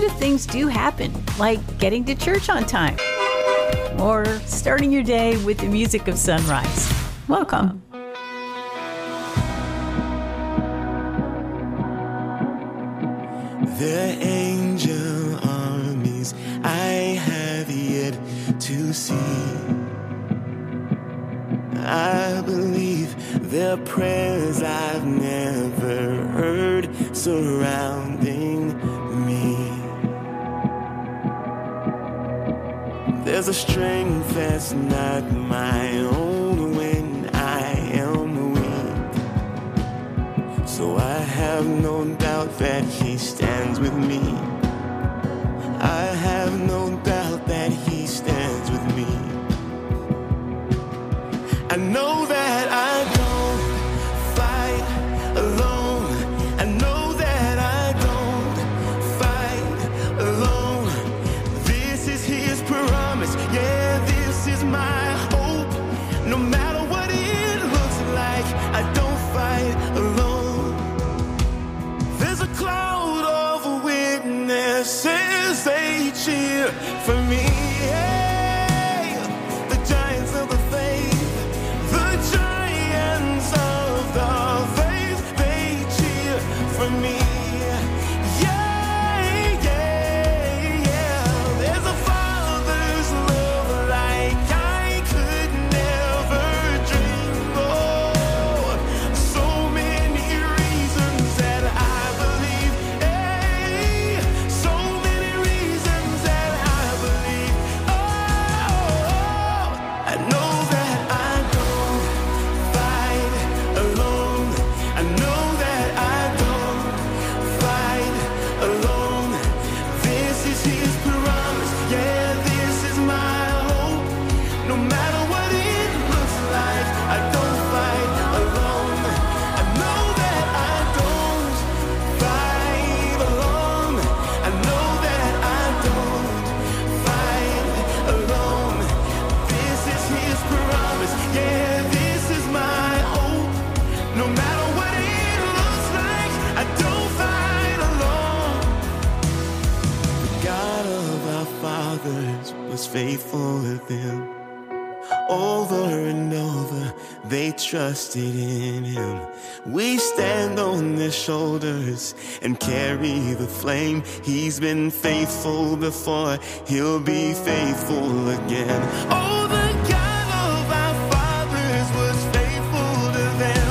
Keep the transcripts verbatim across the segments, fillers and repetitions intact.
positive things do happen, like getting to church on time or starting your day with the music of sunrise. Welcome. The angel armies I have yet to see. I believe their prayers I've never heard surrounding me. There's a strength that's not my own when I am weak. So I have no doubt that he stands with me. I have no doubt that he stands with me. I know that I don't fight alone. I know that I don't fight alone. This is his promise. Yeah, this is my hope. No matter what it looks like, I don't fight alone. There's a cloud of witnesses, they cheer for me. Hey, the giants of the faith. The giants of the faith, they cheer for me. Yeah, yeah, yeah. There's a father's love like I could never dream of. So many reasons that I believe. Hey, so many reasons that I believe. Oh, I know that I alone. I know that I don't fight alone. This is his promise. Yeah, this is my hope. No matter what it looks like, I don't fight alone. I know that I don't fight alone. I know that I don't fight alone. This is his promise. Yeah, this is my hope. No matter what it looks like, I don't fight alone. The God of our fathers was faithful with them. Over and over, they trusted in him. We stand on their shoulders and carry the flame. He's been faithful before, he'll be faithful again. Oh, the God of our fathers was faithful to them.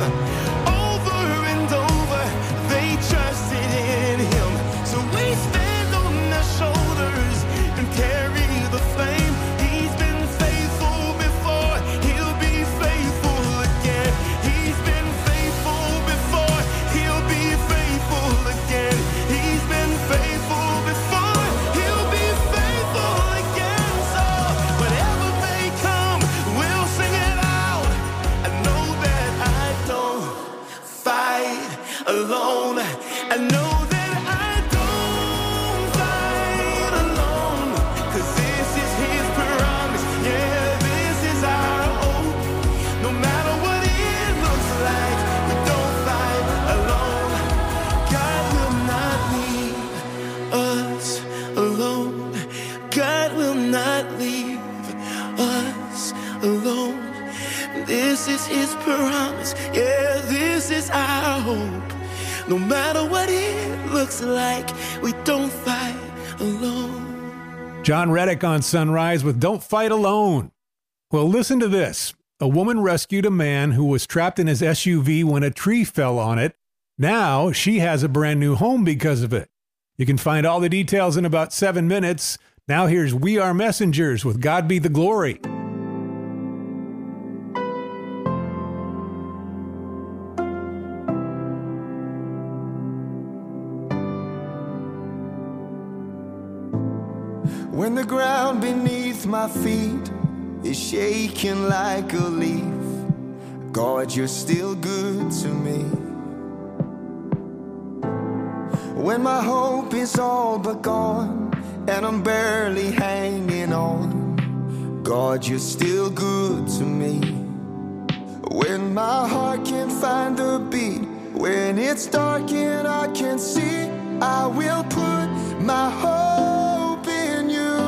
Alone, I know that I don't fight alone, 'cause this is his promise. Yeah, this is our hope. No matter what it looks like, we don't fight alone. God will not leave us alone. God will not leave us alone. This is his promise. Yeah, this is our hope. No matter what it looks like, we don't fight alone. John Reddick on Sunrise with Don't Fight Alone. Well, listen to this. A woman rescued a man who was trapped in his S U V when a tree fell on it. Now she has a brand new home because of it. You can find all the details in about seven minutes. Now here's We Are Messengers with God Be the Glory. When the ground beneath my feet is shaking like a leaf, God, you're still good to me. When my hope is all but gone and I'm barely hanging on, God, you're still good to me. When my heart can't find a beat, when it's dark and I can't see, I will put my hope in you.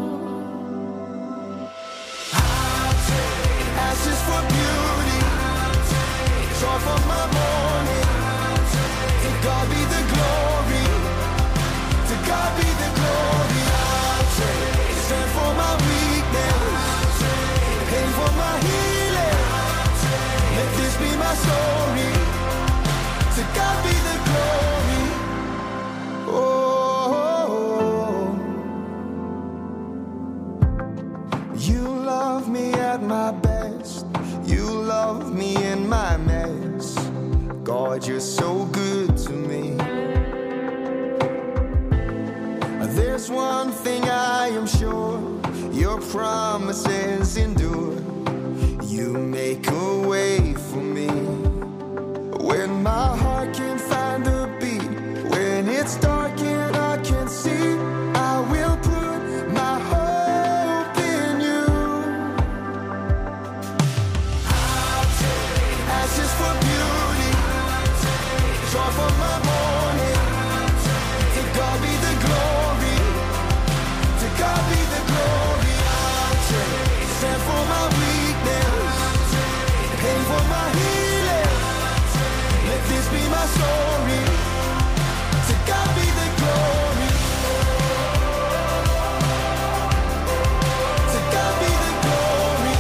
I'll trade ashes for beauty, joy for my mourning. To God be the glory, to God be the glory. I'll trade strength for my weakness, pain for my healing. Let this be my story, to God be the glory. Oh, you love me at my best, you love me in my mess. God, you're so good to me. There's one thing I am sure, your promises endure. You make a way for me when my heart can't find a beat, when it's dark and I can't see. I will put my hope in you. I'll trade ashes for beauty, joy for my mourning. To God be the glory, to God be the glory. I'll trade strength for my weakness, pain for my healing. Let this be my story, to God be the glory, to God be the glory.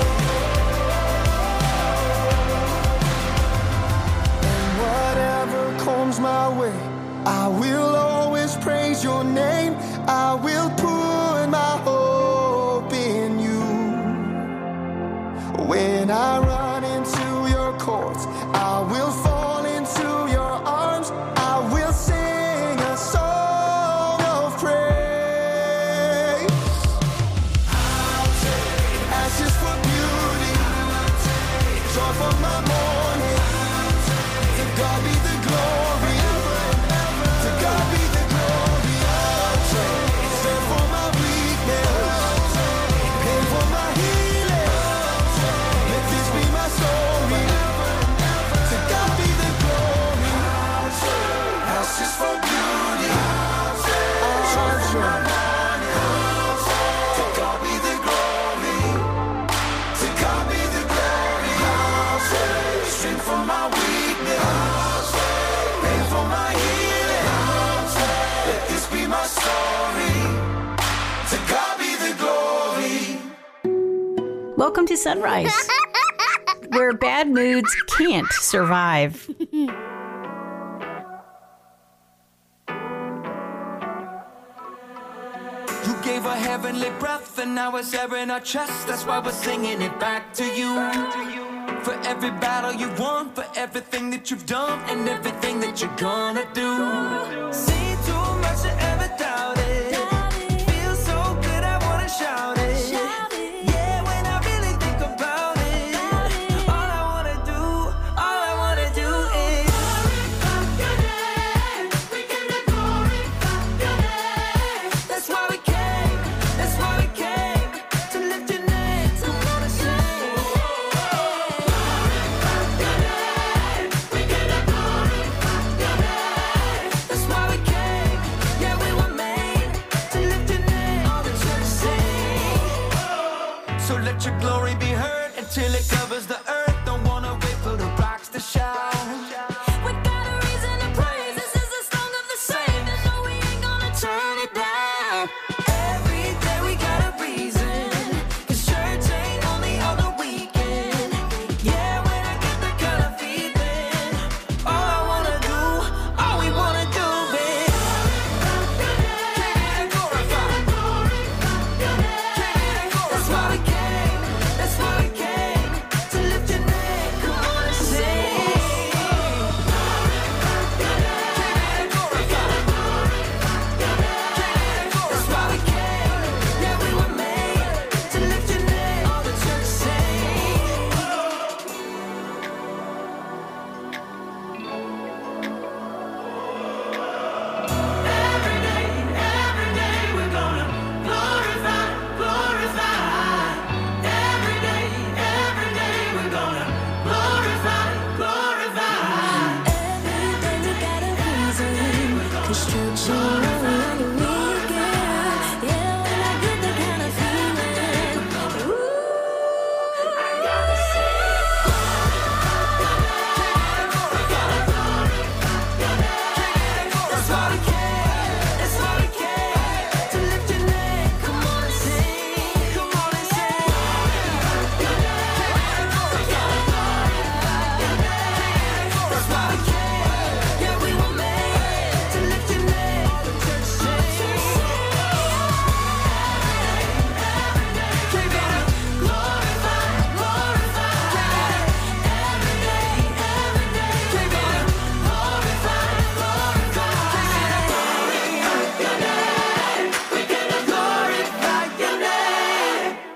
And whatever comes my way, I will always praise your name. I will put my hope in you. When I run into your courts, I will fall into your arms. I will sing a song of praise. I'll trade ashes for beauty, joy for my mourning. To God be the glory, to God be the glory. I'll trade strength for my weakness, pain for my healing. Let this be my story, to God be the glory. Ashes for beauty, I'll trade. To God be the glory, to God be the glory. I'll trade strength for my weakness, pain for my healing. Let this be my story, to God be the glory. Welcome to Sunrise, where bad moods can't survive. You gave a heavenly breath and now it's air in our chest. That's why we're singing it back to you. For every battle you won, for everything that you've done, and everything that you're gonna do. See too much to ever doubt it. Feels so good I wanna shout it. Yeah, when I really think about it, all I wanna do, all I wanna do is we give you glory, that's why we came, that's why we came, to lift your name, to wanna sing. That's why we came, yeah, we were made to lift your name, all the church sing. So let your glory be heard until it covers the earth. Don't wanna wait for the rocks to shout. We got a reason to praise, this is the song of the saved, and no, we ain't gonna turn it down. Every day we got a reason, 'cause church ain't only on the weekend. Yeah, when I get the kind of feeling, all I wanna do, all we wanna do is glorify. That's why we came,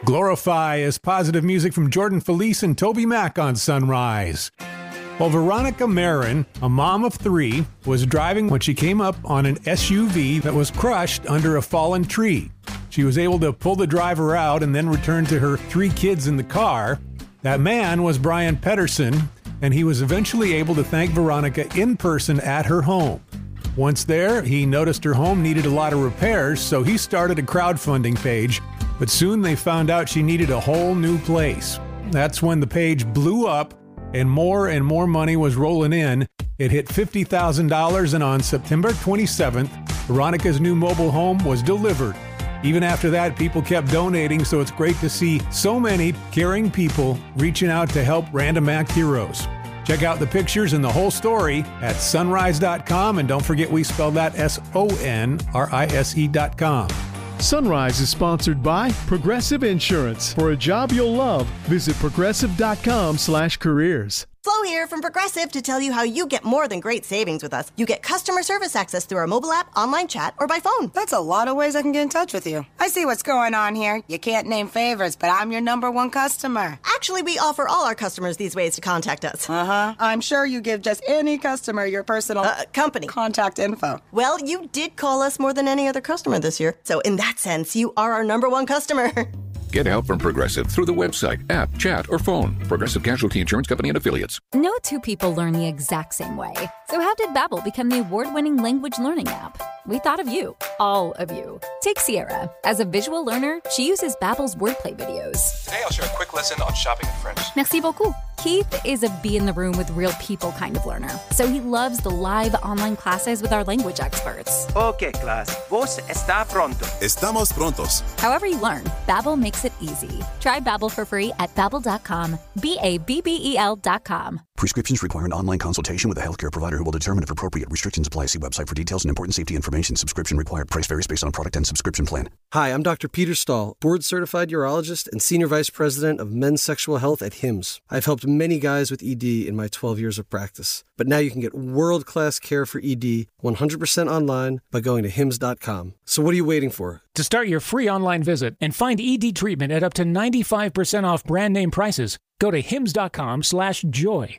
Glorify is positive music from Jordan Felice and Toby Mac on Sunrise. Well, Veronica Marin, a mom of three, was driving when she came up on an S U V that was crushed under a fallen tree. She was able to pull the driver out and then return to her three kids in the car. That man was Brian Pedersen, and he was eventually able to thank Veronica in person at her home. Once there, he noticed her home needed a lot of repairs, so he started a crowdfunding page, but soon they found out she needed a whole new place. That's when the page blew up, and more and more money was rolling in. It hit fifty thousand dollars, and on September twenty-seventh, Veronica's new mobile home was delivered. Even after that, people kept donating, so it's great to see so many caring people reaching out to help Random Act Heroes. Check out the pictures and the whole story at sunrise dot com, and don't forget we spell that S O N R I S E dot com. Sunrise is sponsored by Progressive Insurance. For a job you'll love, visit progressive dot com slash careers. Flo here from Progressive to tell you how you get more than great savings with us. You get customer service access through our mobile app, online chat, or by phone. That's a lot of ways I can get in touch with you. I see what's going on here. You can't name favorites, but I'm your number one customer. Actually, we offer all our customers these ways to contact us. Uh-huh. I'm sure you give just any customer your personal... Uh, company. Contact info. Well, you did call us more than any other customer this year. So in that sense, you are our number one customer. Get help from Progressive through the website, app, chat, or phone. Progressive Casualty Insurance Company and Affiliates. No two people learn the exact same way. So how did Babbel become the award-winning language learning app? We thought of you, all of you. Take Sierra. As a visual learner, she uses Babbel's wordplay videos. Today I'll share a quick lesson on shopping in French. Merci beaucoup. Keith is a be in the room with real people kind of learner, so he loves the live online classes with our language experts. Okay, class. Vos está pronto. Estamos prontos. However you learn, Babbel makes it easy. Try Babbel for free at babbel dot com. B A B B E L dot com. Prescriptions require an online consultation with a healthcare provider who will determine if appropriate. Restrictions apply. See website for details and important safety information. Subscription required. Price varies based on product and subscription plan. Hi, I'm Doctor Peter Stahl, board-certified urologist and senior vice president of men's sexual health at Hims. I've helped many guys with E D in my twelve years of practice. But now you can get world-class care for E D one hundred percent online by going to hims dot com. So what are you waiting for? To start your free online visit and find E D treatment at up to ninety-five percent off brand name prices, go to hims dot com slash joy.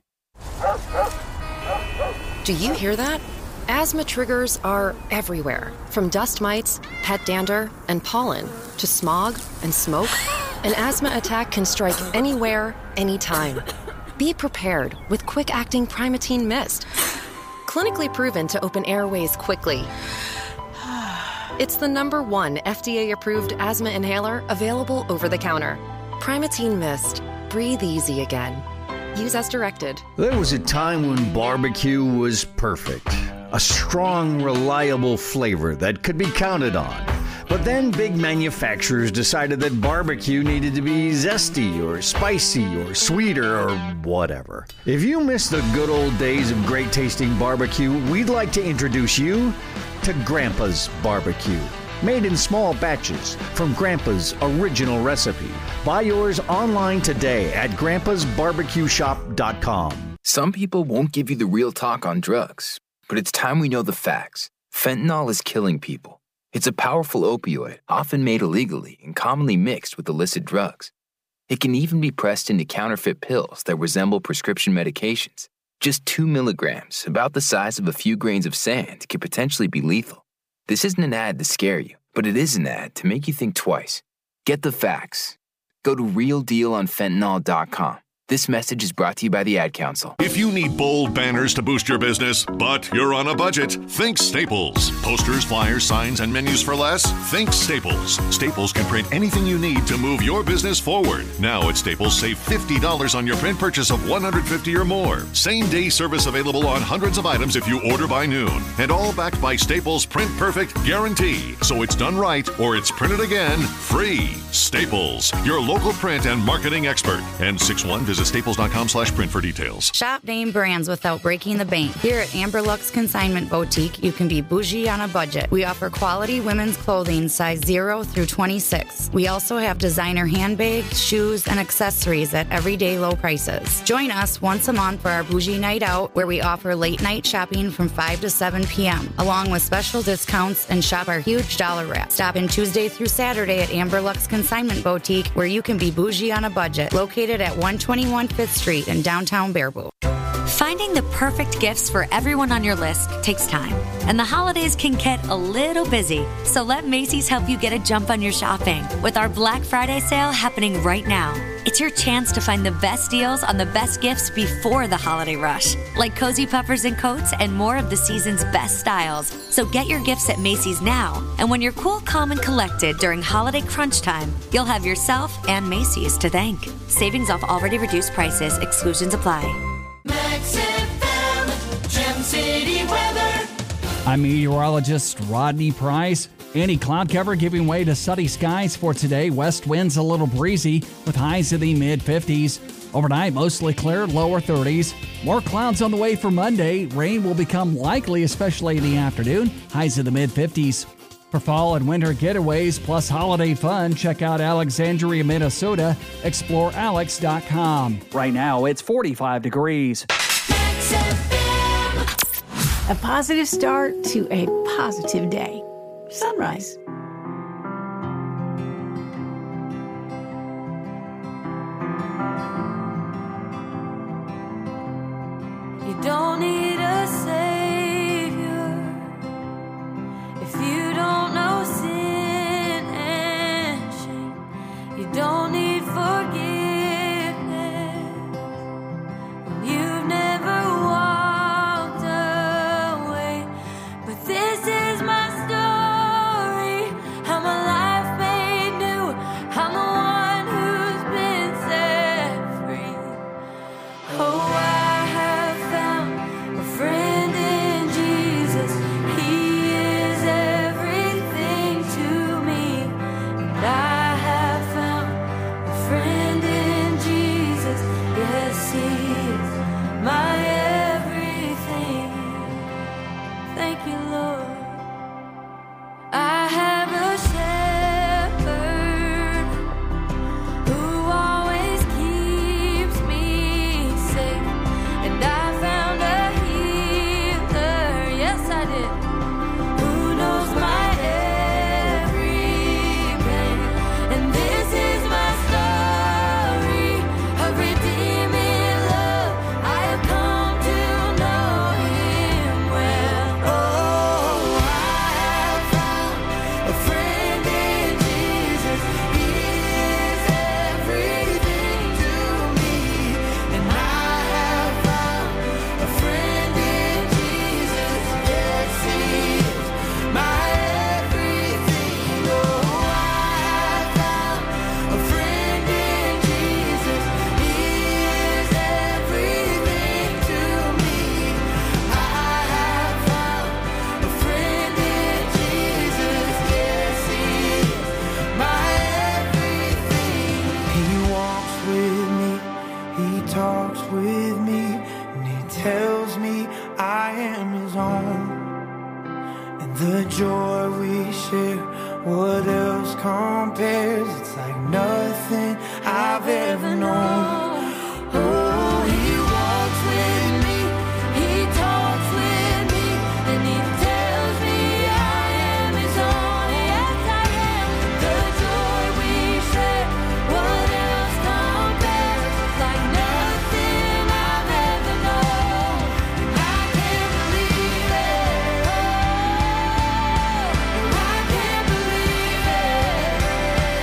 Do you hear that? Asthma triggers are everywhere, from dust mites, pet dander, and pollen, to smog and smoke. An asthma attack can strike anywhere, anytime. Be prepared with quick-acting Primatene Mist. Clinically proven to open airways quickly. It's the number one F D A-approved asthma inhaler available over the counter. Primatene Mist. Breathe easy again. Use as directed. There was a time when barbecue was perfect. A strong, reliable flavor that could be counted on. But then big manufacturers decided that barbecue needed to be zesty or spicy or sweeter or whatever. If you miss the good old days of great tasting barbecue, we'd like to introduce you to Grandpa's Barbecue. Made in small batches from Grandpa's original recipe. Buy yours online today at grandpas barbecue shop dot com. Some people won't give you the real talk on drugs, but it's time we know the facts. Fentanyl is killing people. It's a powerful opioid, often made illegally and commonly mixed with illicit drugs. It can even be pressed into counterfeit pills that resemble prescription medications. Just two milligrams, about the size of a few grains of sand, could potentially be lethal. This isn't an ad to scare you, but it is an ad to make you think twice. Get the facts. Go to real deal on fentanyl dot com. This message is brought to you by the Ad Council. If you need bold banners to boost your business, but you're on a budget, think Staples. Posters, flyers, signs, and menus for less? Think Staples. Staples can print anything you need to move your business forward. Now at Staples, save fifty dollars on your print purchase of one hundred fifty dollars or more. Same-day service available on hundreds of items if you order by noon. And all backed by Staples' Print Perfect guarantee. So it's done right or it's printed again free. Staples, your local print and marketing expert. And six one Visit staples.com slash print for details. Shop name brands without breaking the bank. Here at Amber Lux Consignment Boutique, you can be bougie on a budget. We offer quality women's clothing size zero through twenty-six. We also have designer handbags, shoes, and accessories at everyday low prices. Join us once a month for our Bougie Night Out, where we offer late night shopping from five to seven p.m., along with special discounts, and shop our huge dollar wrap. Stop in Tuesday through Saturday at Amber Lux Consignment Boutique, where you can be bougie on a budget. Located at one twenty-one Fifth Street in downtown Baraboo. Finding the perfect gifts for everyone on your list takes time, and the holidays can get a little busy. So let Macy's help you get a jump on your shopping with our Black Friday sale happening right now. It's your chance to find the best deals on the best gifts before the holiday rush, like cozy puffers and coats and more of the season's best styles. So get your gifts at Macy's now, and when you're cool, calm, and collected during holiday crunch time, you'll have yourself and Macy's to thank. Savings off already reduced prices. Exclusions apply. Max F M, Gem City weather. I'm meteorologist Rodney Price. Any cloud cover giving way to sunny skies for today. West winds a little breezy with highs in the mid fifties. Overnight, mostly clear, lower thirties. More clouds on the way for Monday. Rain will become likely, especially in the afternoon. Highs in the mid fifties. For fall and winter getaways plus holiday fun, check out Alexandria, Minnesota. explore alex dot com. Right now, it's forty-five degrees. A positive start to a positive day. Sunrise. You don't need a savior if you don't know sin and shame. You don't need forgiveness when you've never walked away. But this is my story. I'm a life made new. I'm the one who's been set free. Oh, I have found a friend in Jesus. He is everything to me. And I have found a friend in Jesus. Yes, he is my everything. Thank you, Lord. I have a shepherd who always keeps me safe, and I found a healer, yes I did, who knows my every pain. And this is my story of redeeming love. I have come to know him well. Oh, I have found a friend in Jesus. He is everything to me. And I have found a friend in Jesus. Yes, he is my everything. Oh, I have found a friend in Jesus. He is everything to me. I have found a friend in Jesus. Yes, he is my everything. He walks with me, he talks with me, and he tells me I am his own. And the joy we share, what else compares? It's like nothing I've ever known. Oh, he walks with me, he talks with me, and he tells me I am his own. Yes, I am. The joy we share, what else compares? It's like nothing I've ever known. I can't believe it. Oh, I can't believe it.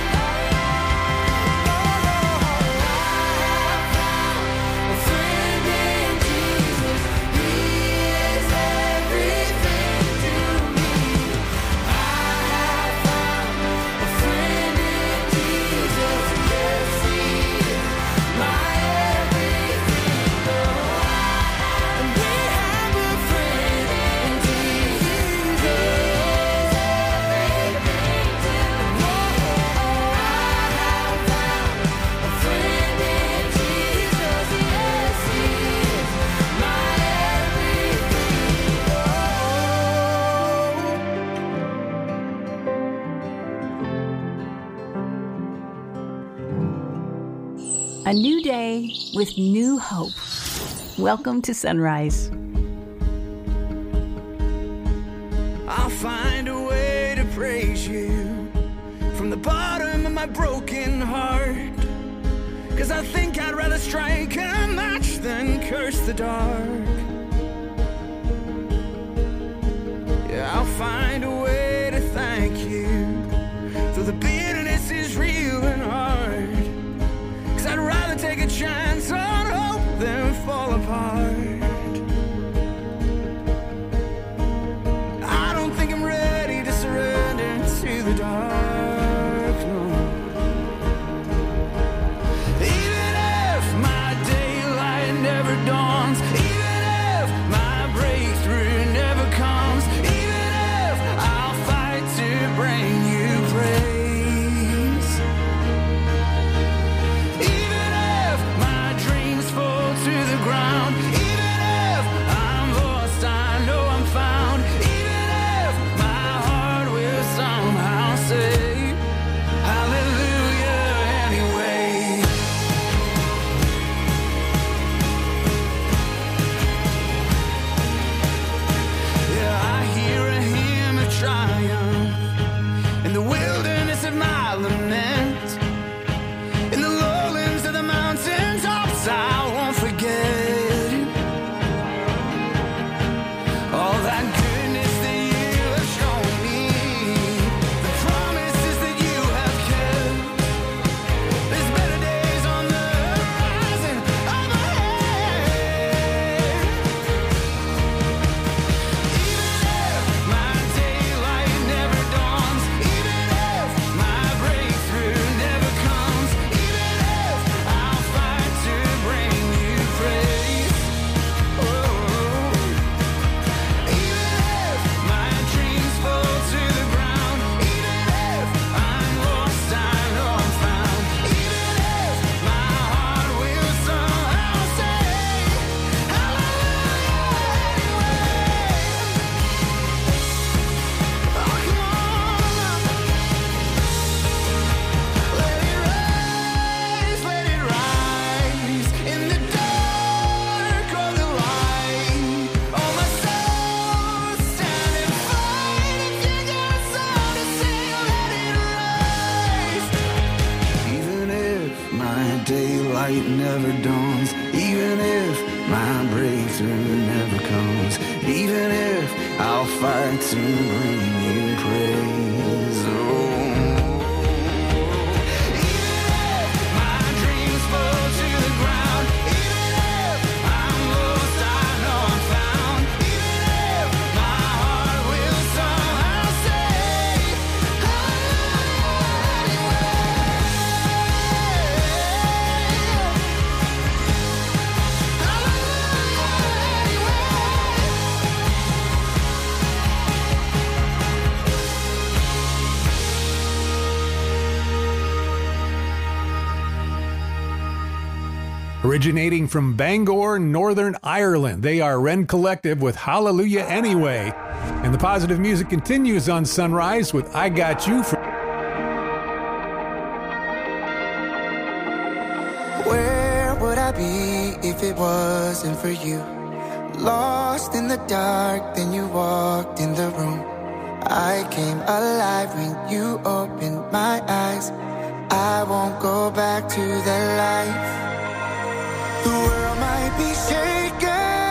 A new day with new hope. Welcome to Sunrise. I'll find a way to praise you from the bottom of my broken heart. Cause I think I'd rather strike a match than curse the dark. Yeah, I'll find a way to thank you, though the bitterness is real and hard. Cause I'd rather take a chance on hope than fall apart. I don't think I'm ready to surrender to the dark, no. Even if my daylight never dawns, even if my breakthrough never comes, even if I'll fight to bring you praise, even if my dreams fall to the ground, even if I'm lost, I know I'm found, even if my heart will somehow say hallelujah anyway. Yeah, I hear a hymn of triumph in the wilderness of my lament, in the lowlands of the mountain tops. I won't forget all that goodness that you have shown me, the promises that you have kept. There's better days on the horizon up ahead. Even if my daylight never dawns, even if my breakthrough never comes, even if I'll fight to bring you praise. Oh, even if my dreams fall to the ground, even if I'm lost, I know I'm found, even if my heart will somehow say hallelujah anyway. Oh, come on, let it rise, let it rise, in the dark or the light. Oh, my soul, stand and fight. If you got a song to sing, let it rise. Even if my daylight never dawns, even if my breakthrough never comes, even if I'll fight to bring you praise. Oh, my dreams fall to the ground, even if I'm lost, I know I'm found, even if my heart will somehow say hallelujah anyway. Originating from Bangor, Northern Ireland, they are Wren Collective with Hallelujah Anyway. And the positive music continues on Sunrise with I Got You. From Where would I be if it wasn't for you? Lost in the dark, then you walked in the room. I came alive when you opened my eyes. I won't go back to that life. The world might be shaken,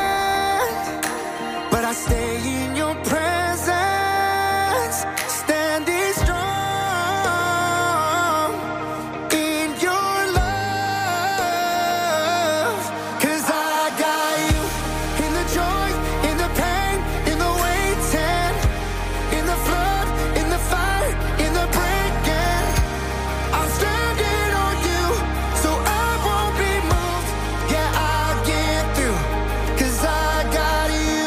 but I stay in your presence, standing strong in your love. 'Cause I got you in the joy, in the pain, in the waiting, in the flood, in the fire, in the breaking. I'm standing on you, so I won't be moved. Yeah, I'll get through, 'cause I got you.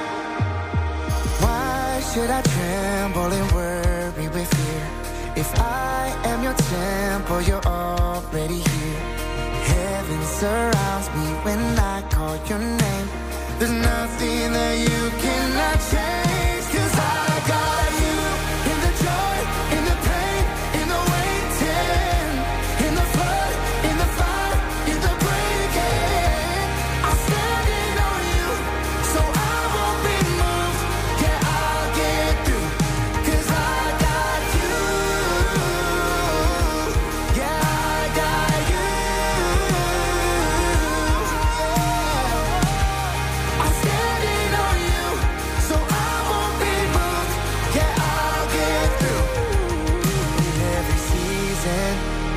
Why should I tremble and worry with fear? If I am your temple, you're already here. Heaven surrounds me when I call your name. There's nothing that you cannot change. 'Cause I got you in the joy, in the pain, in the waiting, in the flood, in the fire,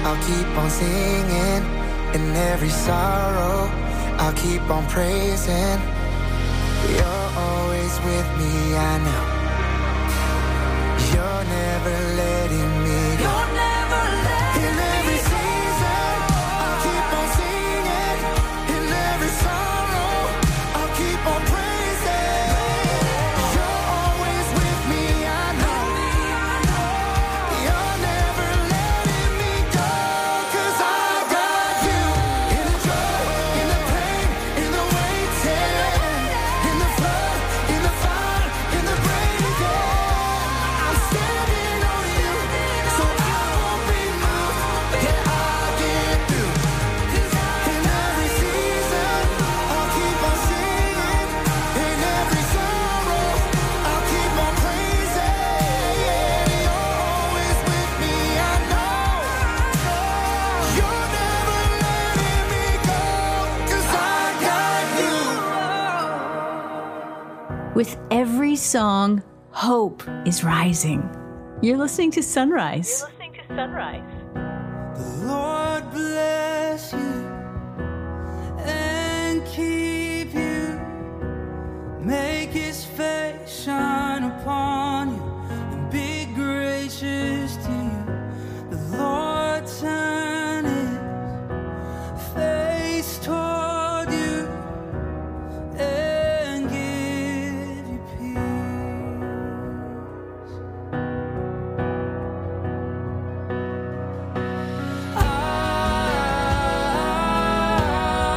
I'll keep on singing. In every sorrow, I'll keep on praising. You're always with me, I know. You're never letting me go. You're never letting In every season, I'll keep on singing. In every sorrow, I'll keep on praising. You're always with me, I know. You're never letting me go. 'Cause I got you. In the joy, in the pain, in the waiting, in the flood, in the fire, in the breaking. I'm standing on you, so I won't be moved. Yeah, I'll get through. In every season, I'll keep on singing. In every sorrow, I'll keep on praising. Yeah, you're always with me, I know. You're never letting me go, 'cause I got you. With every song, hope is rising. You're listening to Sunrise. You're listening to Sunrise. The Lord bless you and keep you. Make his face shine upon you and be gracious to you. The Lord turn his face toward you and give you peace.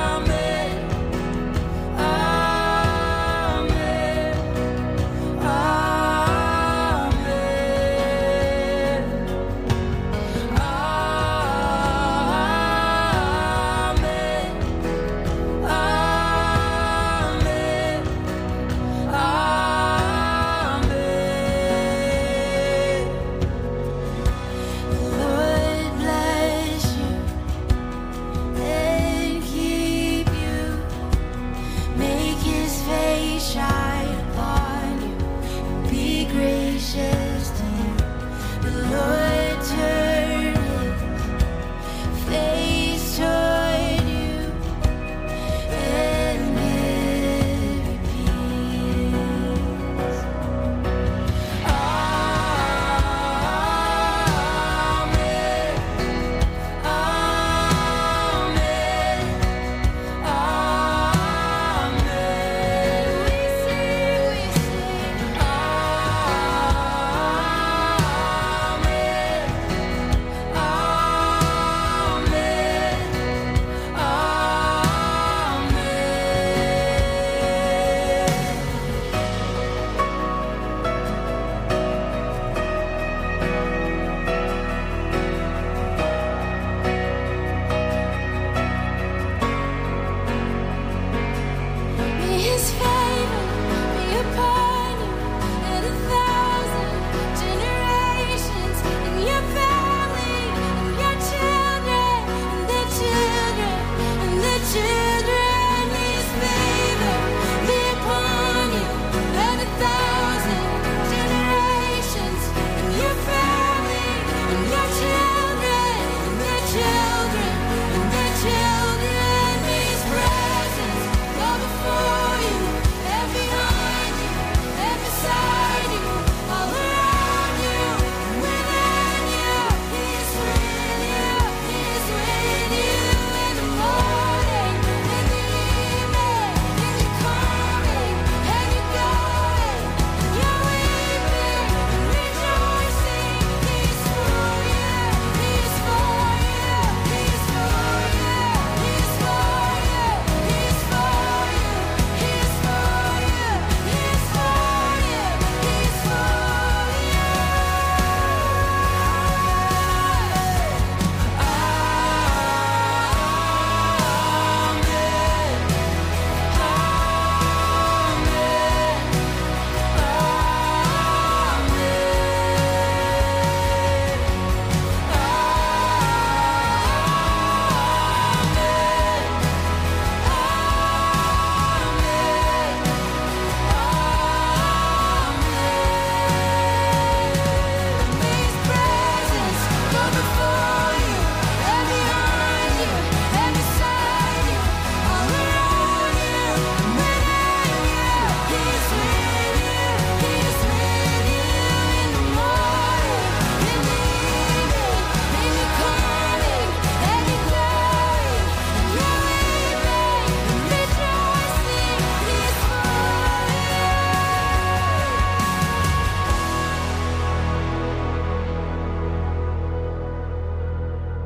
Amen. Amen.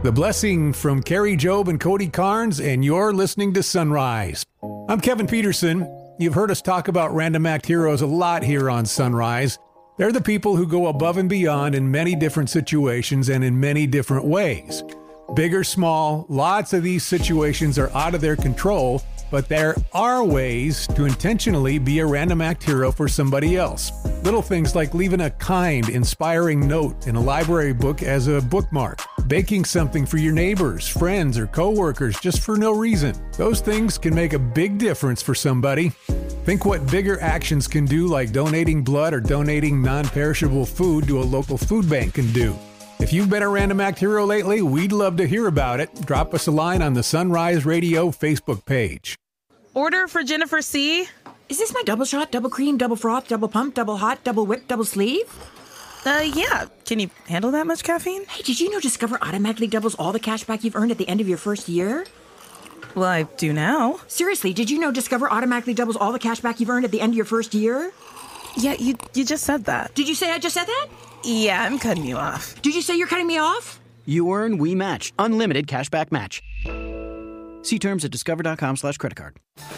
The Blessing from Carrie Job and Cody Carnes, and you're listening to Sunrise. I'm Kevin Peterson. You've heard us talk about Random Act Heroes a lot here on Sunrise. They're the people who go above and beyond in many different situations and in many different ways. Big or small, lots of these situations are out of their control, but there are ways to intentionally be a random act hero for somebody else. Little things like leaving a kind, inspiring note in a library book as a bookmark, baking something for your neighbors, friends, or coworkers just for no reason. Those things can make a big difference for somebody. Think what bigger actions can do, like donating blood or donating non-perishable food to a local food bank can do. If you've been a Random Act Hero lately, we'd love to hear about it. Drop us a line on the Sunrise Radio Facebook page. Order for Jennifer C. Is this my double shot, double cream, double froth, double pump, double hot, double whip, double sleeve? Uh, yeah. Can you handle that much caffeine? Hey, did you know Discover automatically doubles all the cash back you've earned at the end of your first year? Well, I do now. Seriously, did you know Discover automatically doubles all the cash back you've earned at the end of your first year? Yeah, you you just said that. Did you say I just said that? Yeah, I'm cutting you off. Did you say you're cutting me off? You earn, we match. Unlimited cashback match. See terms at discover.com slash credit card.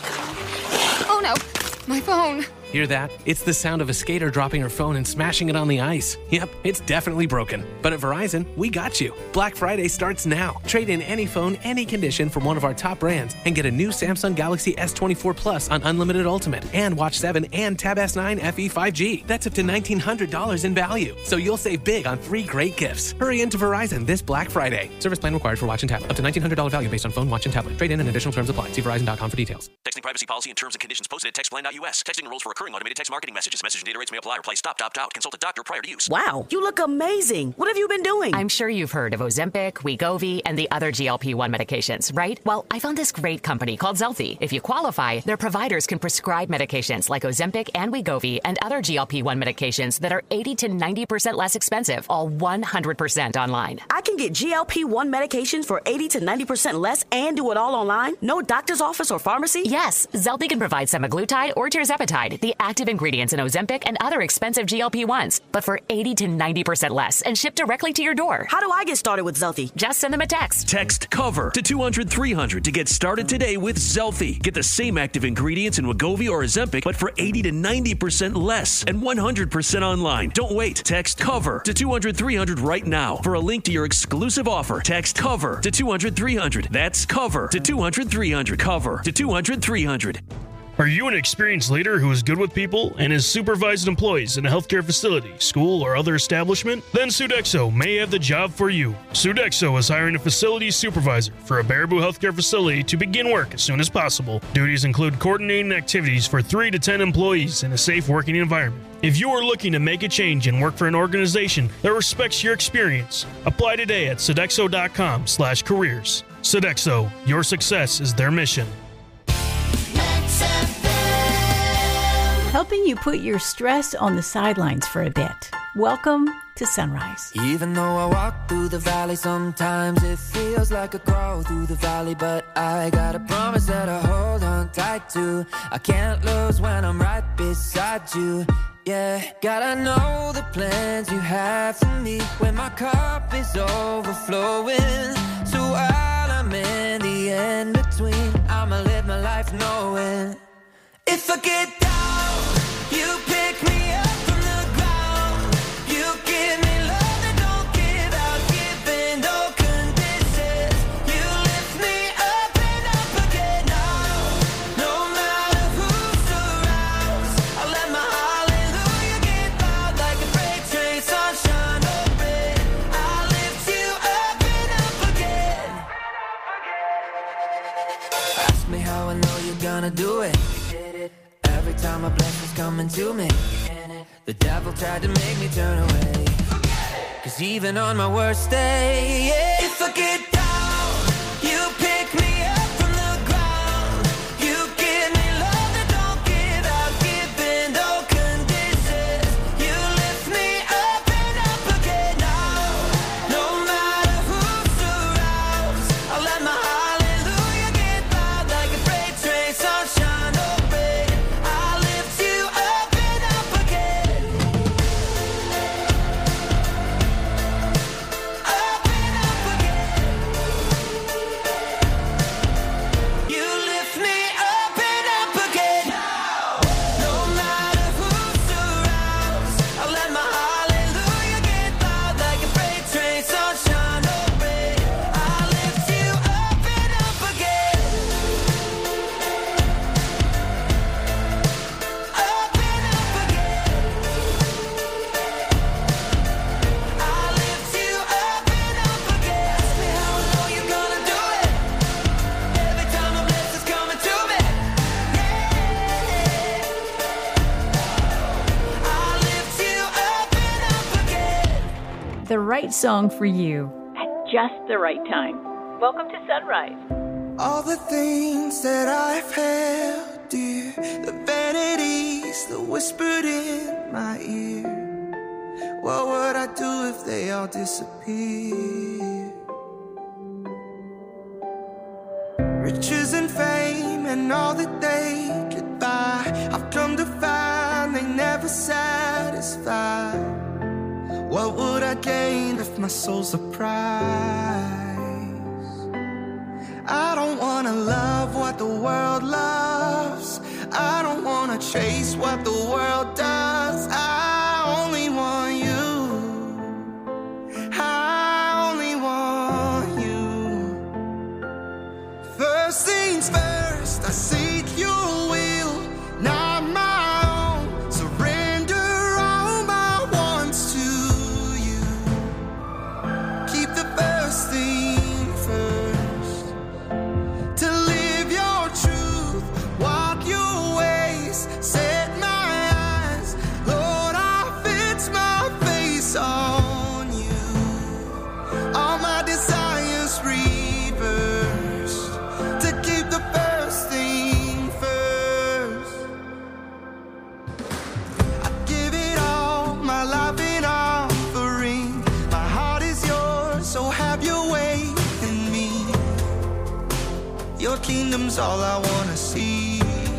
Oh no, my phone. Hear that? It's the sound of a skater dropping her phone and smashing it on the ice. Yep, it's definitely broken. But at Verizon, we got you. Black Friday starts now. Trade in any phone, any condition from one of our top brands and get a new Samsung Galaxy S twenty-four Plus on Unlimited Ultimate and Watch seven and Tab S nine F E five G. That's up to nineteen hundred dollars in value. So you'll save big on three great gifts. Hurry into Verizon this Black Friday. Service plan required for Watch and Tablet. Up to nineteen hundred dollars value based on phone, watch, and tablet. Trade in and additional terms apply. See Verizon dot com for details. Texting privacy policy and terms and conditions posted at text plan dot U S. Texting enrolls for recurring automated text marketing messages. Message and data rates may apply. Reply stop, opt out. Consult a doctor prior to use. Wow, you look amazing. What have you been doing? I'm sure you've heard of Ozempic, Wegovy, and the other G L P one medications, right? Well, I found this great company called Zelfie. If you qualify, their providers can prescribe medications like Ozempic and Wegovy and other G L P one medications that are eighty to ninety percent less expensive, all one hundred percent online. I can get G L P one medications for eighty to ninety percent less and do it all online? No doctor's office or pharmacy? Yes, Zelfie can provide semaglutide or tirzepatide, the active ingredients in Ozempic and other expensive G L P ones, but for eighty to ninety percent less and shipped directly to your door. How do I get started with Zelfie? Just send them a text. Text COVER to two hundred three hundred to get started today with Zelfie. Get the same active ingredients in Wegovy or Ozempic, but for eighty to ninety percent less and one hundred percent online. Don't wait. Text COVER to two hundred three hundred right now for a link to your exclusive offer. Text COVER to two hundred three hundred. That's COVER to two hundred three hundred. COVER to two hundred three hundred. Are you an experienced leader who is good with people and has supervised employees in a healthcare facility, school, or other establishment? Then Sodexo may have the job for you. Sodexo is hiring a facilities supervisor for a Baraboo Healthcare facility to begin work as soon as possible. Duties include coordinating activities for three to ten employees in a safe working environment. If you are looking to make a change and work for an organization that respects your experience, apply today at Sodexo.com slash careers. Sodexo, your success is their mission. Helping you put your stress on the sidelines for a bit. Welcome to Sunrise. Even though I walk through the valley, sometimes it feels like I crawl through the valley. But I got a promise that I hold on tight to. I can't lose when I'm right beside you. Yeah, gotta know the plans you have for me when my cup is overflowing. So while I'm in the in-between, I'ma live my life knowing if I get down, you pick me up from the ground. You give me love that don't give out, giving no conditions. You lift me up and up again now. No matter who surrounds, I let my hallelujah get loud like a freight train, sunshine or rain. I lift you up and up again. Ask me how I know you're gonna do it. Every time my blessings coming to me, the devil tried to make me turn away. Cause even on my worst day, yeah, if I get down, you pick me up from the ground. You give me love that don't give out, giving no conditions. You lift me up and up again now. No matter who surrounds, I let my hallelujah get loud like a freight train, sunshine or rain. the right song for you at just the right time. Welcome to Sunrise. All the things that I've held dear, the vanities that whispered in my ear, what would I do if they all disappear? Riches and fame and all that they could buy, I've come to find they never satisfy. What would I gain if my soul's a prize? I don't wanna love what the world loves. I don't wanna chase what the world does. I only want you. I only want you. First things first, I seek your will, not my own. Surrender all my wants to you. Keep the first thing first. To live your truth, walk your ways, set my eyes. Lord, I fix my face on you. All my desires reversed. To keep the first thing first. I give it all, my life in offering. My heart is yours, so have your way in me. Your kingdom's all I wanna see.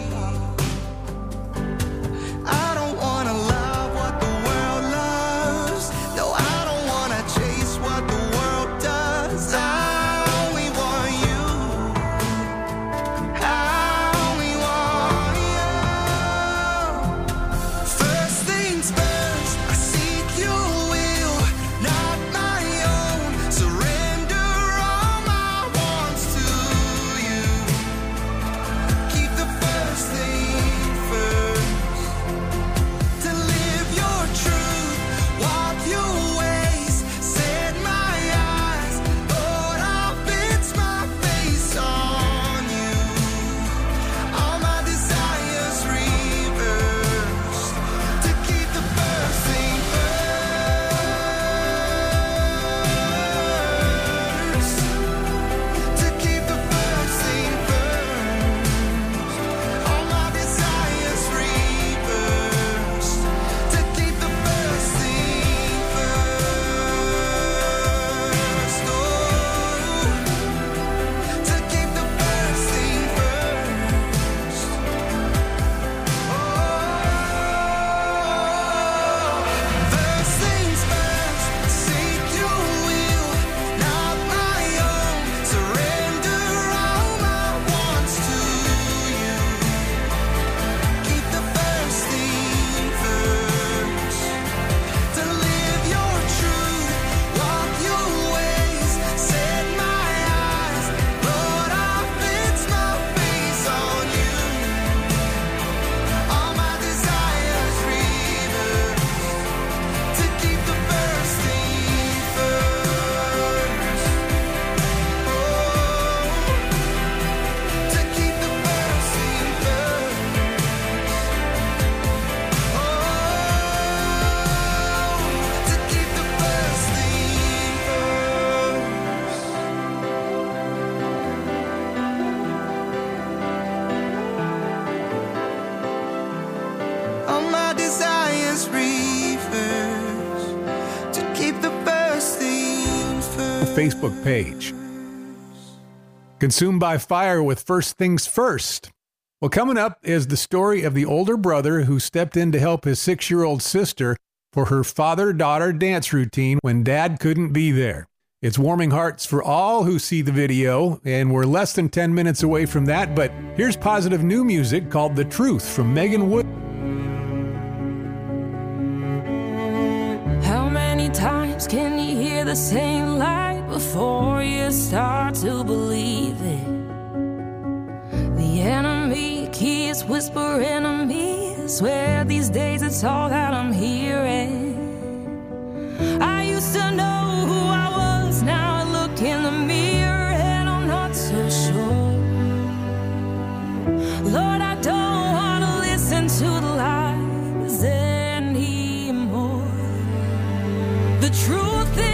I don't wanna love what the world loves. No, I don't wanna chase what the world does. I only want you. I only want you. First things first, I seek your will, not my own. Surrender all my wants to you. Keep the first thing first. To live your truth, walk your ways, set my eyes. Lord, I'll fix my face on you. All my desires reversed. To keep the first thing first. To keep the first thing first. All my desires reversed. To keep the first thing first. Oh, to keep the first thing first. First things first, seek your will, not my own. Surrender all my wants to you. Keep the first thing first. To live your truth, walk your ways, set my eyes. Lord, I'll fix my face on you. All my desires reversed. To keep the first thing first. Oh, to keep the first thing first. Oh, to keep the first thing first. All my desires reversed. To keep the first thing first. Facebook page. Consumed by Fire with First Things First. Well, coming up is the story of the older brother who stepped in to help his six-year-old sister for her father-daughter dance routine when dad couldn't be there. It's warming hearts for all who see the video, and we're less than ten minutes away from that, but here's positive new music called The Truth from Megan Wood. How many times can you hear the same lie before you start to believe it? The enemy keeps whispering to me, I swear these days it's all that I'm hearing. I used to know who I was, now I look in the mirror and I'm not so sure. Lord, I don't want to listen to the lies anymore. The truth is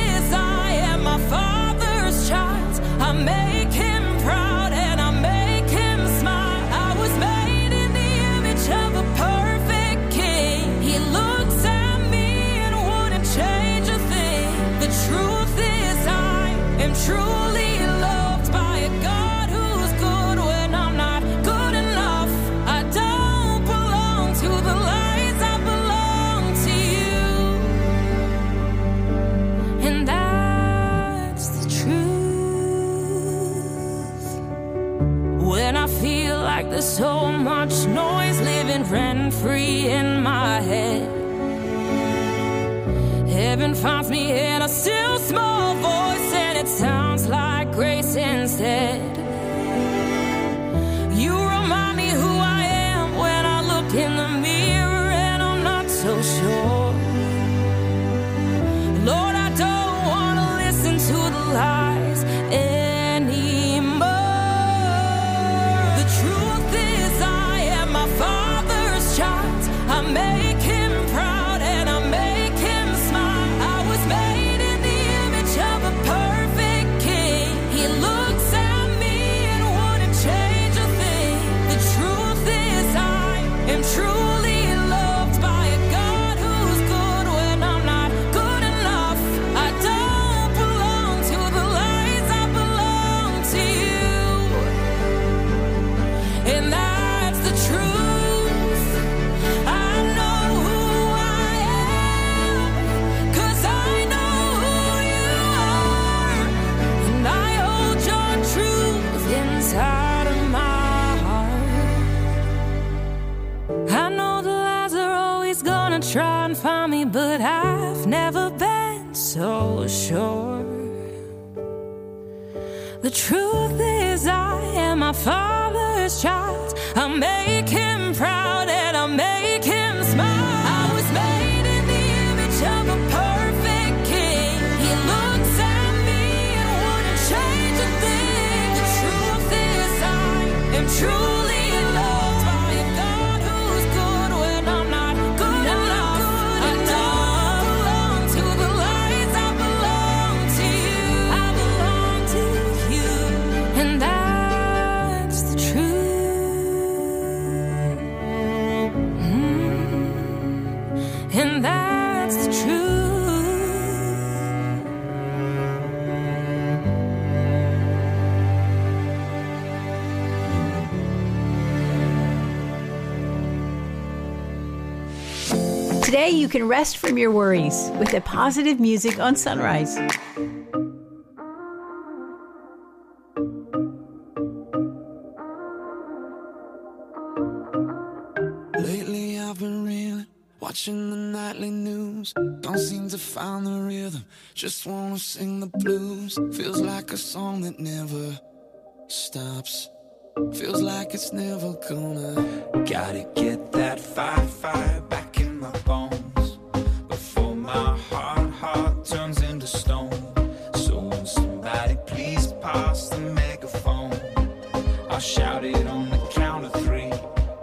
There's so much noise living rent-free in my head. Heaven finds me in a still small voice, and it sounds like grace instead. You remind me who I am when I look in the mirror and I'm not so sure. Lord, I don't want to listen to the lies anymore. The truth is I am my Father's child. I make him proud and I make him smile. I was made in the image of a perfect king. He looks at me and wouldn't change a thing. The truth is I am truly loved by a God who's good when I'm not good enough. I don't belong to the lies, I belong to you. And that's the truth. I know who I am, 'cause I know who you are. And I hold your truth inside of my heart. I know the lies are always gonna try and find me, but I've never been so sure. The truth is I am my Father's child. I make him proud and I make him smile. I was made in the image of a perfect king. He looks at me and wouldn't change a thing. The truth is I am truly loved by a God who's good when I'm not good enough. I don't belong to the lies, I belong to you. I belong to you. And that's the truth. Mm. And that's the truth. Today, you can rest from your worries with the positive music on Sunrise. Lately I've been reeling, watching the nightly news. Don't seem to find the rhythm, just wanna sing the blues. Feels like a song that never stops. Feels like it's never gonna. Gotta get that fire, fire back in my bones before my heart, heart turns into stone. So when somebody please pass the megaphone, I'll shout it on the count of three.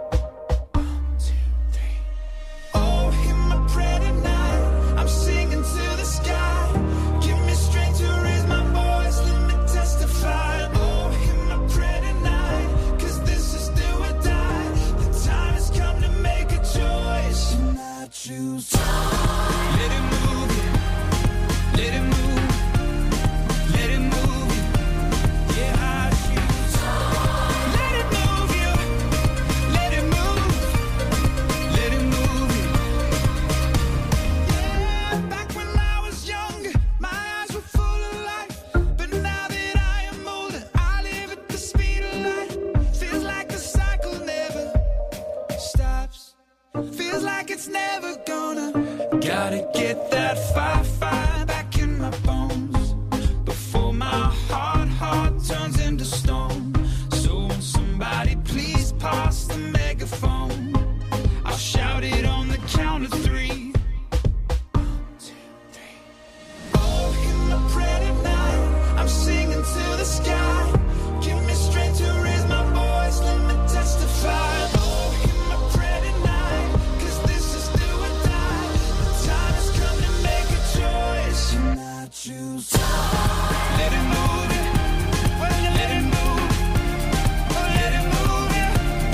Oh, hear my prayer tonight. I'm singing to the sky. Give me strength to raise my voice. Let me testify. Oh, hear my prayer tonight. 'Cause this is do or die. The time has come to make a choice. And I choose. Let it move you. Let it move. Let it move you. Yeah, I choose. Let it move you. Let it move. Let it move you. Yeah, back when I was younger, my eyes were full of life. But now that I am older, I live at the speed of light. Feels like the cycle never stops. Feels like it's never gonna. Gotta get that fire, fire back in my bones before my heart, heart turns into stone. So when somebody please pass the megaphone, I'll shout it on the count of three. Oh, hear my prayer tonight. I'm singing to the sky. Give me strength to raise my voice. Let me testify. Oh, hear my prayer tonight. 'Cause this is do or die. The time has come to make a choice. And I choose. Let it move you. Let it move. Oh, let it move you.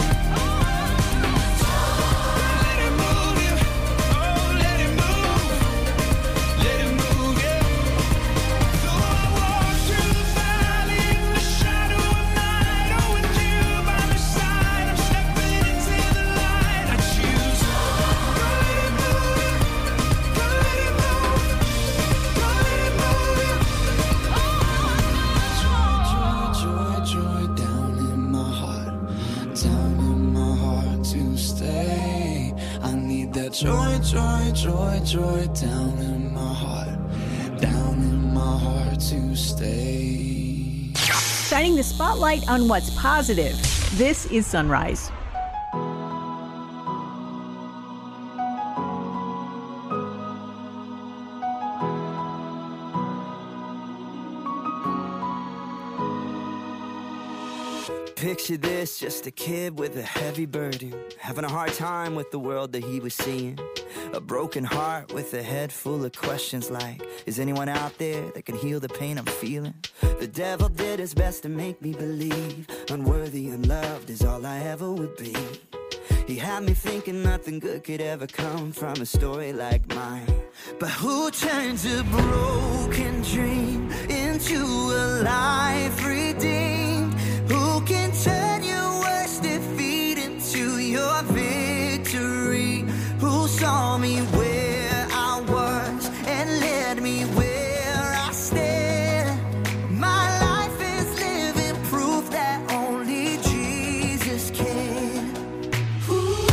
Let it move you. Oh, let it move. Let it move you. Though I walk through the valley in the shadow of night, oh, with you by my side, I'm stepping into the light. I choose. Go let it move you. Go let it move. Go let it move you. Oh, joy, joy, joy, joy down in my heart, down in my heart to stay. Shining the spotlight on what's positive. This is Sunrise. Picture this, just a kid with a heavy burden, having a hard time with the world that he was seeing. A broken heart with a head full of questions like, is anyone out there that can heal the pain I'm feeling? The devil did his best to make me believe unworthy, unloved is all I ever would be. He had me thinking nothing good could ever come from a story like mine. But who turns a broken dream into a life redeemed? Who can turn your worst defeat into your victory? Who saw me where I was and led me where I stand? My life is living proof that only Jesus can. Ooh.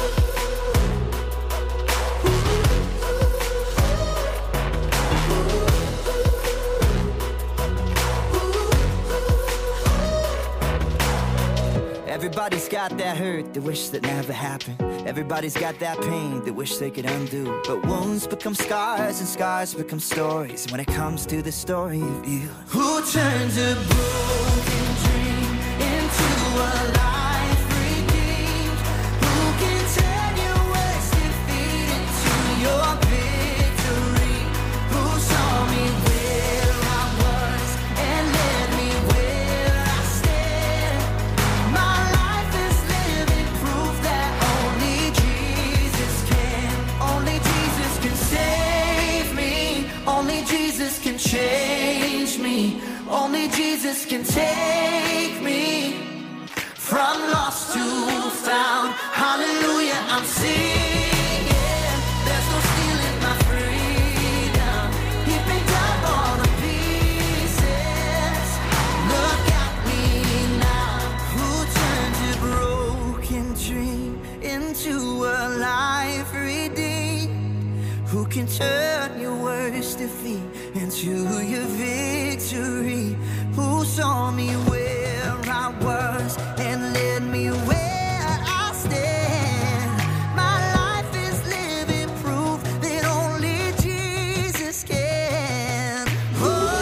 Everybody's got that hurt they wish that never happened. Everybody's got that pain they wish they could undo. But wounds become scars and scars become stories when it comes to the story of you. Who turns a broken dream into a life redeemed? Who can turn your worst defeat into your victory? Who saw me where I was and led me where I stand? My life is living proof that only Jesus can. Only Jesus can save me. Only Jesus can change me. Only Jesus can take me from lost to found. Hallelujah, I'm singing. There's no stealing my freedom. He picked up all the pieces. Look at me now. Who turned a broken dream into a life redeemed? Who can turn your worst defeat into your victory? Who saw me where I was and led me where I stand? My life is living proof that only Jesus can. Oh,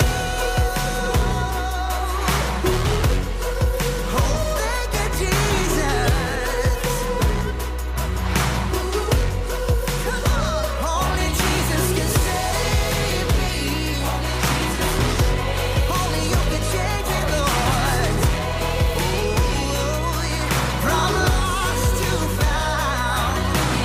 oh, thank you, Jesus. Come on, only Jesus can save me. Only you can change it, Lord. Oh, yeah. From lost to found.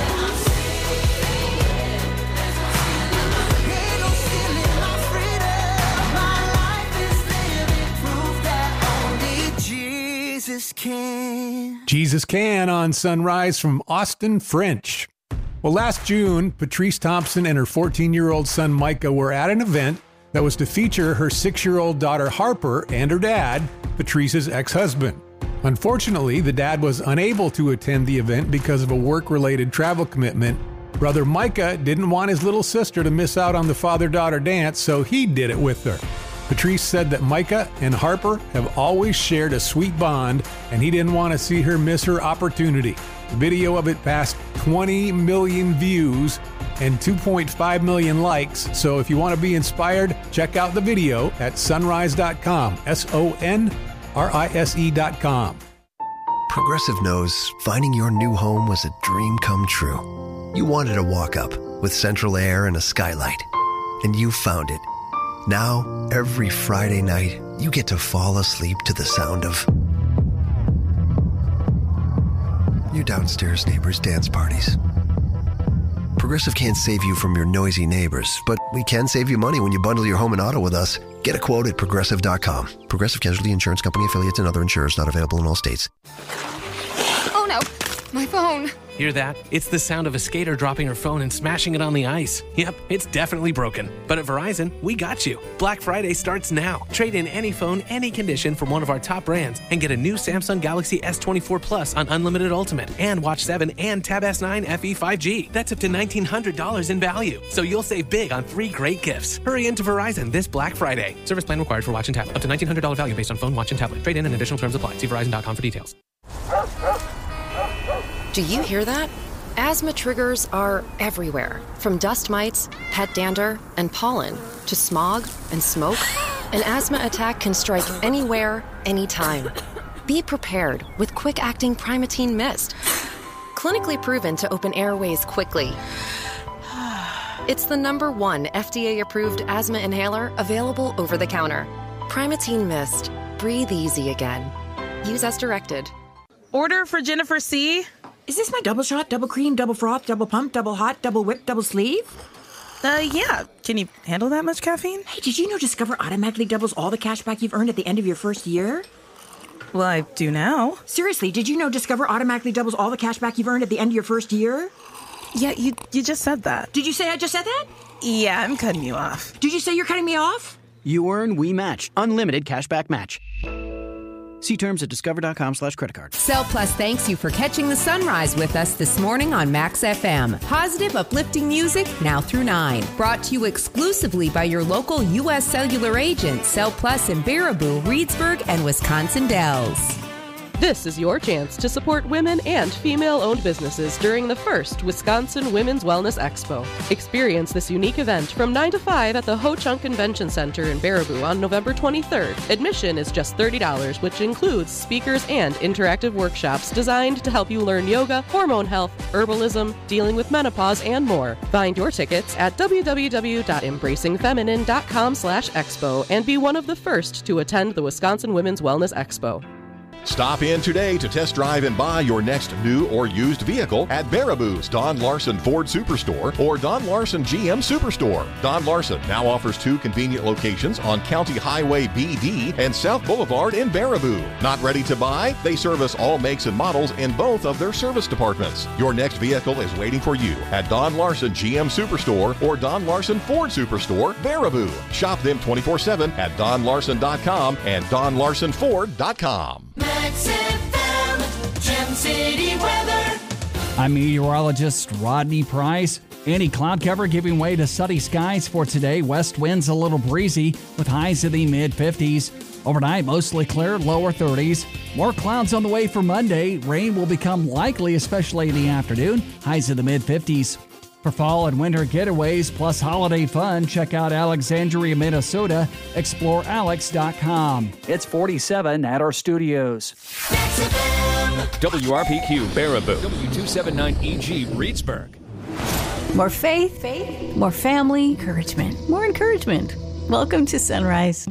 Ain't no stealing my freedom. My life is living proof that only Jesus can. Jesus Can on Sunrise from Austin French. Well, last June, Patrice Thompson and her fourteen-year-old son Micah were at an event that was to feature her six-year-old daughter Harper and her dad, Patrice's ex-husband. Unfortunately, the dad was unable to attend the event because of a work-related travel commitment. Brother Micah didn't want his little sister to miss out on the father-daughter dance, so he did it with her. Patrice said that Micah and Harper have always shared a sweet bond, and he didn't want to see her miss her opportunity. The video of it passed twenty million views and two point five million likes, so if you want to be inspired, check out the video at sunrise dot com, S O N R I S E dot com. Progressive knows finding your new home was a dream come true. You wanted a walk-up with central air and a skylight, and you found it. Now, every Friday night, you get to fall asleep to the sound of your downstairs neighbors' dance parties. Progressive can't save you from your noisy neighbors, but we can save you money when you bundle your home and auto with us. Get a quote at progressive dot com. Progressive Casualty Insurance Company affiliates and other insurers not available in all states. Oh no, my phone. Hear that? It's the sound of a skater dropping her phone and smashing it on the ice. Yep, it's definitely broken. But at Verizon, we got you. Black Friday starts now. Trade in any phone, any condition from one of our top brands and get a new Samsung Galaxy S twenty-four Plus on Unlimited Ultimate and Watch seven and Tab S nine F E five G. That's up to nineteen hundred dollars in value. So you'll save big on three great gifts. Hurry into Verizon this Black Friday. Service plan required for Watch and Tablet. Up to nineteen hundred dollars value based on phone, watch, and tablet. Trade in and additional terms apply. See Verizon dot com for details. Do you hear that? Asthma triggers are everywhere, from dust mites, pet dander, and pollen, to smog and smoke. An asthma attack can strike anywhere, anytime. Be prepared with quick-acting Primatene Mist. Clinically proven to open airways quickly. It's the number one F D A-approved asthma inhaler available over the counter. Primatene Mist. Breathe easy again. Use as directed. Order for Jennifer C. Is this my double shot, double cream, double froth, double pump, double hot, double whip, double sleeve? Uh, yeah. Can you handle that much caffeine? Hey, did you know Discover automatically doubles all the cash back you've earned at the end of your first year? Well, I do now. Seriously, did you know Discover automatically doubles all the cash back you've earned at the end of your first year? Yeah, you you just said that. Did you say I just said that? Yeah, I'm cutting you off. Did you say you're cutting me off? You earn, we match. Unlimited cashback match. See terms at discover.com slash credit card. Cell Plus thanks you for catching the sunrise with us this morning on Max F M. Positive, uplifting music now through nine. Brought to you exclusively by your local U S Cellular agent, Cell Plus in Baraboo, Reedsburg, and Wisconsin Dells. This is your chance to support women and female-owned businesses during the first Wisconsin Women's Wellness Expo. Experience this unique event from nine to five at the Ho Chunk Convention Center in Baraboo on November twenty-third. Admission is just thirty dollars, which includes speakers and interactive workshops designed to help you learn yoga, hormone health, herbalism, dealing with menopause, and more. Find your tickets at www.embracingfeminine.com slash expo and be one of the first to attend the Wisconsin Women's Wellness Expo. Stop in today to test drive and buy your next new or used vehicle at Baraboo's Don Larson Ford Superstore or Don Larson G M Superstore. Don Larson now offers two convenient locations on County Highway B D and South Boulevard in Baraboo. Not ready to buy? They service all makes and models in both of their service departments. Your next vehicle is waiting for you at Don Larson G M Superstore or Don Larson Ford Superstore, Baraboo. Shop them twenty-four seven at don larson dot com and don larson ford dot com. Max F M, Gem City weather. I'm meteorologist Rodney Price. Any cloud cover giving way to sunny skies for today. West winds a little breezy with highs in the mid fifties. Overnight, mostly clear, lower thirties. More clouds on the way for Monday. Rain will become likely, especially in the afternoon. Highs in the mid fifties. For fall and winter getaways plus holiday fun, check out Alexandria, Minnesota. explore alex dot com. It's forty-seven at our studios. W R P Q Baraboo. W two seventy-nine E G Reedsburg. More faith, faith, more family, encouragement, more encouragement. Welcome to Sunrise.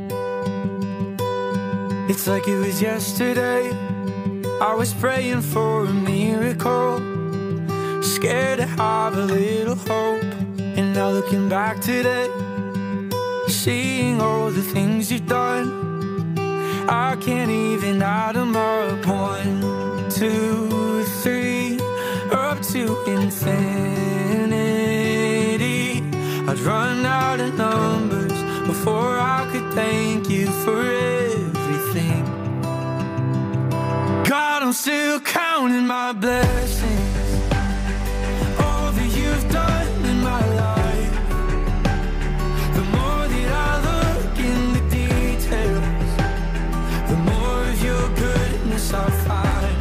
It's like it was yesterday. I was praying for a miracle, scared to have a little hope. And now looking back today, seeing all the things you've done, I can't even add them up. One, two, three, up to infinity. I'd run out of numbers before I could thank you for everything. God, I'm still counting my blessings, all that you've done in my life. The more that I look in the details, the more of your goodness I find.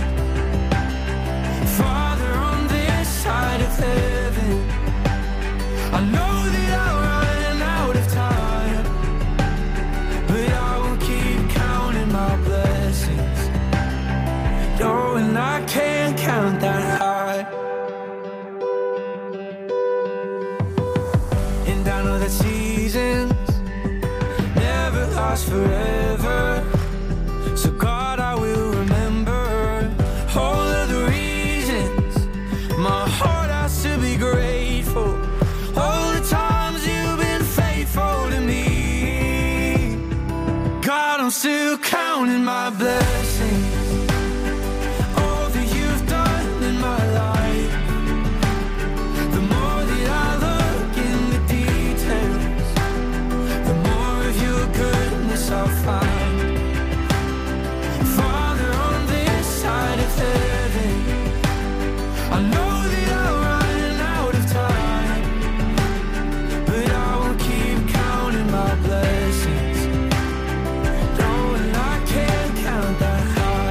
Father, on this side of heaven, I know that I'll run out of time, but I will keep counting my blessings. Oh, and I can't count that high. And I know that seasons never last forever, so God, I will remember all of the reasons my heart has to be grateful. All the times you've been faithful to me. God, I'm still counting my blessings.